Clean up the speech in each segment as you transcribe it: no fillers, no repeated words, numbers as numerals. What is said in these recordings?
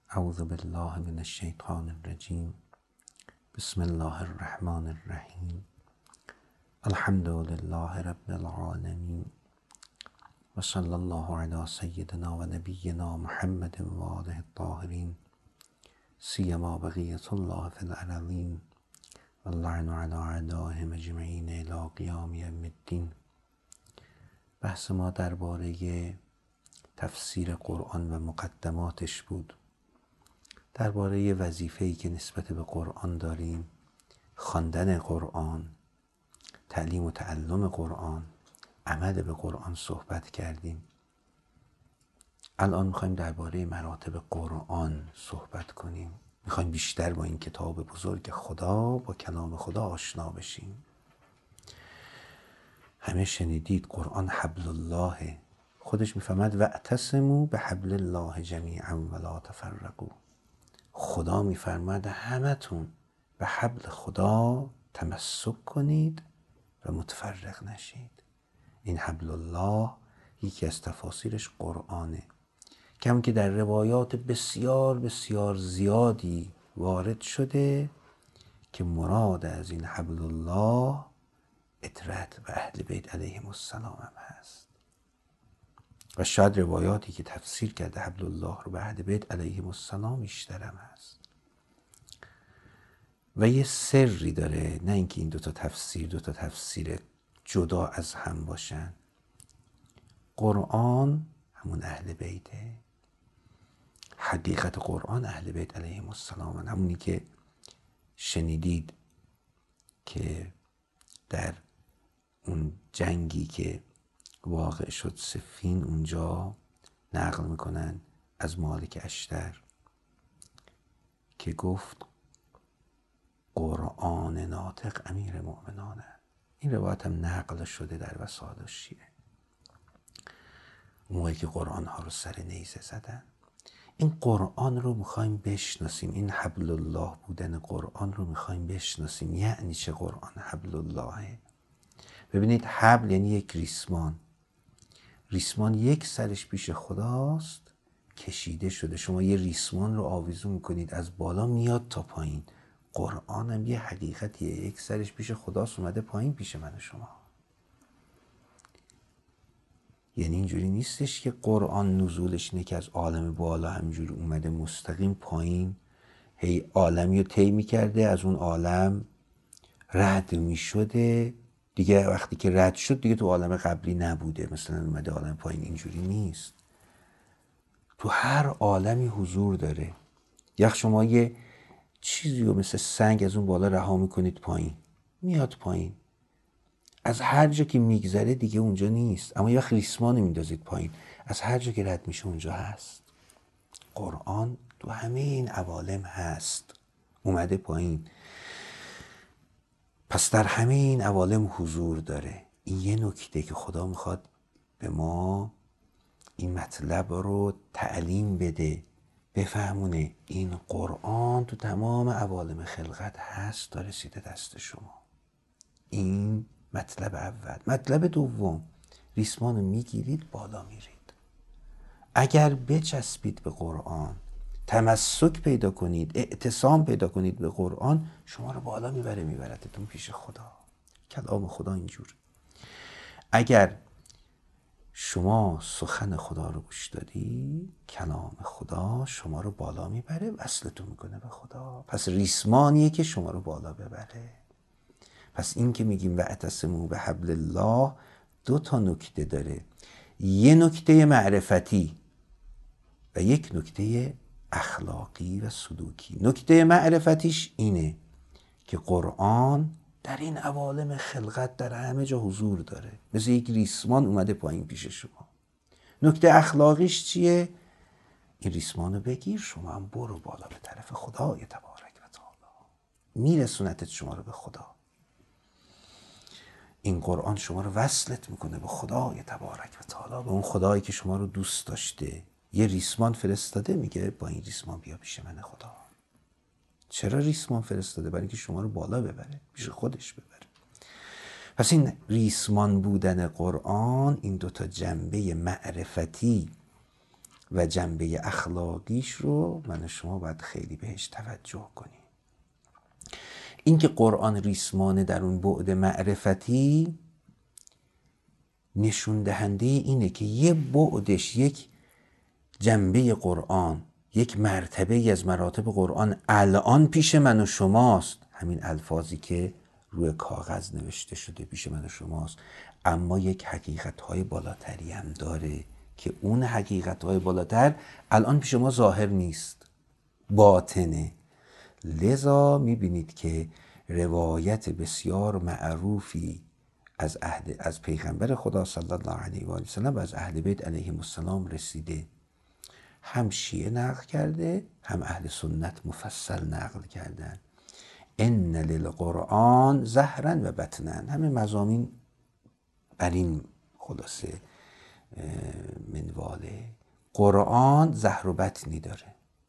اعوذ بالله من الشیطان الرجیم. بسم الله الرحمن الرحیم. الحمد لله رب العالمین و صلی الله علی سیدنا و نبینا محمد و آله الطاهرین سیما بقیة الله فی الارضین و اللعن علی اعدائهم اجمعین الی قیام یوم الدین. بحث ما درباره تفسیر قرآن و مقدماتش بود، درباره وظیفه‌ای که نسبت به قرآن داریم، خواندن قرآن، تعلیم و تعلم قرآن، عمل به قرآن صحبت کردیم. الان میخوایم درباره مراتب قرآن صحبت کنیم. میخوایم بیشتر با این کتاب بزرگ خدا، با کلام خدا آشنا بشیم. همه شنیدید قرآن حبل الله، خودش میفهمد واعتصموا بحبل الله جمیعا ولا تفرقوا. خدا میفرماد همتون به حبل خدا تمسک کنید و متفرق نشید. این حبل الله یکی از تفاسیرش قرآنه، کم که در روایات بسیار بسیار زیادی وارد شده که مراد از این حبل الله اطرت و اهل بیت علیهم السلام هم هست و شاید روایاتی که تفسیر کرده حبل الله رو به اهل بیت علیهم السلام بیشتر هم هست. و یه سری داره، نه اینکه این دوتا تفسیر جدا از هم باشن. قرآن همون اهل بیته، حقیقت قرآن اهل بیت علیهم السلام، همونی که شنیدید که در اون جنگی که واقع شد صفین، اونجا نقل میکنن از مالک اشتر که گفت قرآن ناطق امیر مؤمنانه. این روایت هم نقل شده در وسائل شیعه، موقعی که قرآن ها رو سر نیزه زدن. این قرآن رو میخوایم بشناسیم، این حبل الله بودن قرآن رو میخوایم بشناسیم. یعنی چه قرآن حبل اللهه؟ ببینید، حبل یعنی یک ریسمان یک سرش پیش خداست، کشیده شده. شما یه ریسمان رو آویزون میکنید از بالا میاد تا پایین. قرآن هم یه حقیقتیه، یک سرش پیش خداست اومده پایین پیش من و شما. یعنی اینجوری نیستش که قرآن نزولش اینه که از عالم بالا همینجوری اومده مستقیم پایین، هی عالمی رو طی میکرده، از اون عالم رد میشده دیگه، وقتی که رد شد دیگه تو عالم قبلی نبوده، مثلا اومده عالم پایین. اینجوری نیست، تو هر عالمی حضور داره. یک شما یه چیزی رو مثل سنگ از اون بالا رها میکنید پایین، میاد پایین، از هر جا که میگذره دیگه اونجا نیست. اما یه وقت ریسمان میندازید پایین، از هر جا که رد میشه اونجا هست. قرآن تو همه این عوالم هست، اومده پایین، پس در همه این عوالم حضور داره. این یه نکته که خدا میخواد به ما این مطلب رو تعلیم بده، بفهمونه این قرآن تو تمام عوالم خلقت هست تا رسیده دست شما. این مطلب اول. مطلب دوم، ریسمان رو میگیرید بالا میرید. اگر بچسبید به قرآن، تمسک پیدا کنید، اعتصام پیدا کنید به قرآن، شما رو بالا میبردتون پیش خدا. کلام خدا اینجور. اگر شما سخن خدا رو گوش دادی، کلام خدا شما رو بالا میبره، وصلتون میکنه به خدا. پس ریسمانیه که شما رو بالا ببره. پس این که میگیم واعتصموا بحبل الله دو تا نکته داره، یه نکته معرفتی و یک نکته اخلاقی و سلوکی. نکته معرفتیش اینه که قرآن در این عوالم خلقت در همه جا حضور داره، مثل یک ریسمان اومده پایین پیش شما. نکته اخلاقیش چیه؟ این ریسمان رو بگیر، شما هم برو بالا به طرف خدای تبارک و تعالی، میرسونتت شما رو به خدا. این قرآن شما رو وصلت میکنه به خدای تبارک و تعالی، به اون خدایی که شما رو دوست داشته. یه ریسمان فرستاده، میگه با این ریسمان بیا پیش من خدا. چرا ریسمان فرستاده؟ برای اینکه شما رو بالا ببره، پیش خودش ببره. پس این ریسمان بودن قرآن، این دوتا جنبه معرفتی و جنبه اخلاقیش رو من و شما باید خیلی بهش توجه کنیم. اینکه قرآن ریسمانه در اون بعد معرفتی نشون دهنده اینه که یه بعدش، یک جنبه قرآن، یک مرتبه از مراتب قرآن الان پیش من و شماست. همین الفاظی که روی کاغذ نوشته شده پیش من و شماست، اما یک حقیقت‌های بالاتری هم داره که اون حقیقت‌های بالاتر الان پیش ما ظاهر نیست، باطنه. لذا میبینید که روایت بسیار معروفی از پیغمبر خدا صلی الله علیه و سلم و از اهل بیت علیهم السلام رسیده. هم شیعه نقل کرده، هم اهل سنت مفصل نقل کردن. ان للقرآن زهرا و بطنا، همه مضامین بر این خلاصه منواله. قرآن زهر و بطنی داره.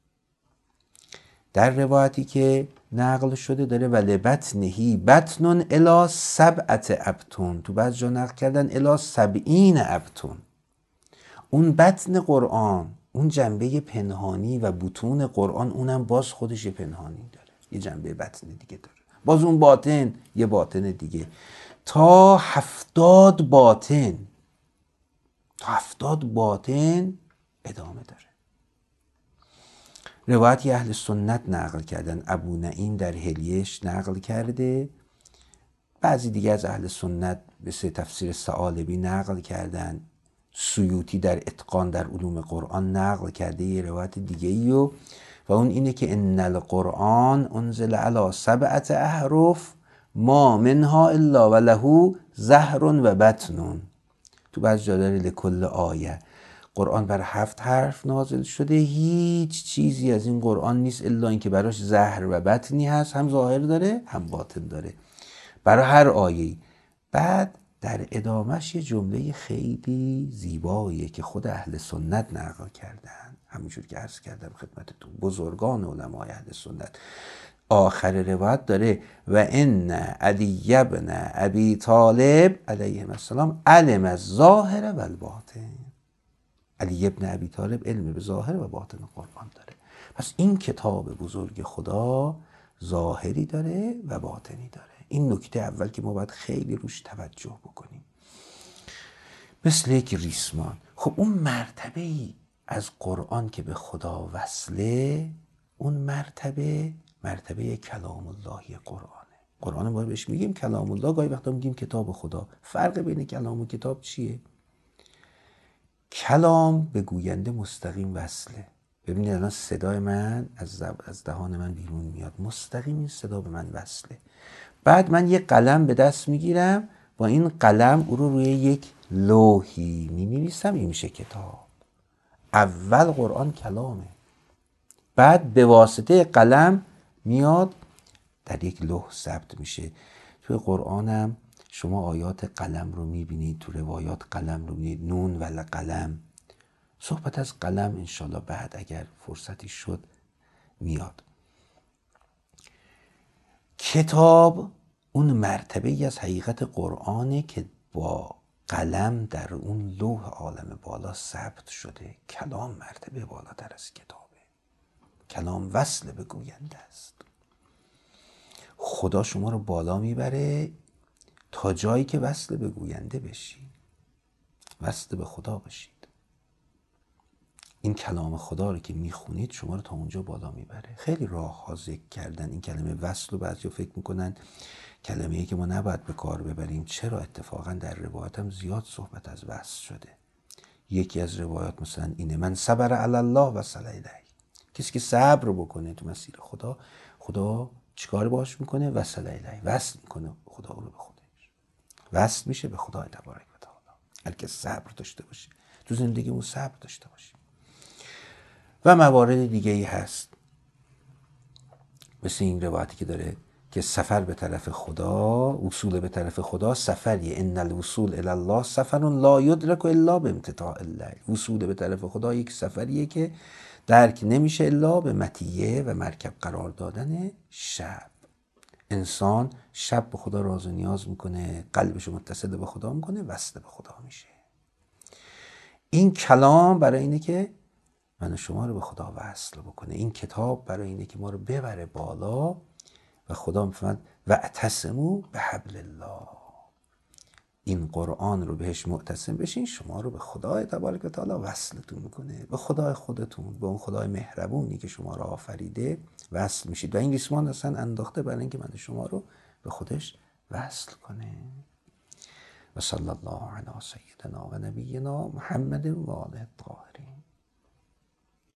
در روایتی که نقل شده داره ولی بطنهی بطنون الی 7 ابطن، تو بعض جا نقل کردن الی 70 ابطن. اون بطن قرآن، اون جنبه پنهانی و بطون قرآن، اونم باز خودش پنهانی داره، یه جنبه بطن دیگه داره، باز اون باطن یه باطن دیگه، تا 70 باطن، تا 70 باطن ادامه داره. روایتی اهل سنت نقل کردن، ابو نعیم در حلیه‌اش نقل کرده، بعضی دیگه از اهل سنت مثل تفسیر ثعالبی نقل کردن، سیوطی در اتقان در علوم قرآن نقل کرده یه روایت دیگه ایو، و اون اینه که ان القرآن انزل علی 7 احرف ما منها الا وله زهر و بطن. تو بعض جا داره لکل آیه، قرآن بر 7 حرف نازل شده، هیچ چیزی از این قرآن نیست الا اینکه براش زهر و بطنی هست، هم ظاهر داره هم باطن داره برای هر آیه‌ای. بعد در ادامهش یه جمله خیلی زیباییه که خود اهل سنت نقل کردن، همونجور که عرض کردم خدمتتون، بزرگان علمای اهل سنت. آخر روایت داره و ان علی ابن ابی طالب علیه السلام علم الظاهر و الباطن. علی ابن ابی طالب علم به ظاهر و باطن قرآن داره. پس این کتاب بزرگ خدا ظاهری داره و باطنی داره. این نکته اول که ما باید خیلی روش توجه بکنیم. مثل یک ریسمان. خب اون مرتبه‌ای از قرآن که به خدا وصله، اون مرتبه کلام اللهی قرآنه. قرآن ما بهش میگیم کلام الله، گاهی وقتا میگیم کتاب خدا. فرق بین کلام و کتاب چیه؟ کلام به گوینده مستقیم وصله. ببینید الان صدای من از دهان من بیرون میاد، مستقیم این صدا به من وصله. بعد من یک قلم به دست میگیرم، با این قلم او رو روی یک لوحی مینویسم، این میشه کتاب. اول قرآن کلامه، بعد به واسطه قلم میاد در یک لوح ثبت میشه. توی قرآنم شما آیات قلم رو میبینید، تو روایات قلم رو میبینید، نون و قلم. صحبت از قلم انشالله بعد اگر فرصتی شد میاد. کتاب اون مرتبه ای از حقیقت قرآنه که با قلم در اون لوح عالم بالا ثبت شده. کلام مرتبه بالاتر از کتابه. کلام وصل به گوینده است. خدا شما رو بالا میبره تا جایی که وصل به گوینده بشی، وصل به خدا بشید. این کلام خدا رو که میخونید شما رو تا اونجا بالا میبره. خیلی راه ها ذکر کردن این کلمه وصل رو، بعضیا فکر میکنن کلمه‌ای که ما نباید به کار ببریم. چرا؟ اتفاقا در روایات هم زیاد صحبت از وصل شده. یکی از روایات مثلا اینه من صبر علی الله و صلی الیه، کسی که صبر بکنه تو مسیر خدا، خدا چیکار باش میکنه؟ وصل الیه، وصل میکنه خدا رو به خودش، وصل میشه به خدا تبارک و تعالی. هر کس صبر داشته باشه تو زندگیمون، صبر داشته باشه. و موارد دیگه ای هست مثل این روایتی که داره که سفر به طرف خدا، وصول به طرف خدا سفریه. ان الوصول الی الله سفر لا یدرک الا بامتطاع الله. وصول به طرف خدا یک سفریه که درک نمیشه الا به مطیه و مرکب قرار دادن شب. انسان شب به خدا راز و نیاز میکنه، قلبش رو متصل به خدا میکنه، وصل به خدا میشه. این کلام برای اینه که من و شما رو به خدا وصل بکنه. این کتاب برای اینه که ما رو ببره بالا و خدا میفرماد واعتصموا بحبل الله. این قرآن رو بهش معتصم بشین، شما رو به خدای تبارک و تعالی وصلتون میکنه، به خدای خودتون، به اون خدای مهربونی که شما رو آفریده وصل میشید. و این ریسمان اصلا انداخته برای اینکه من شما رو به خودش وصل کنه. و صلی الله علی سیدنا و نبینا محمد و آله الطاهرین.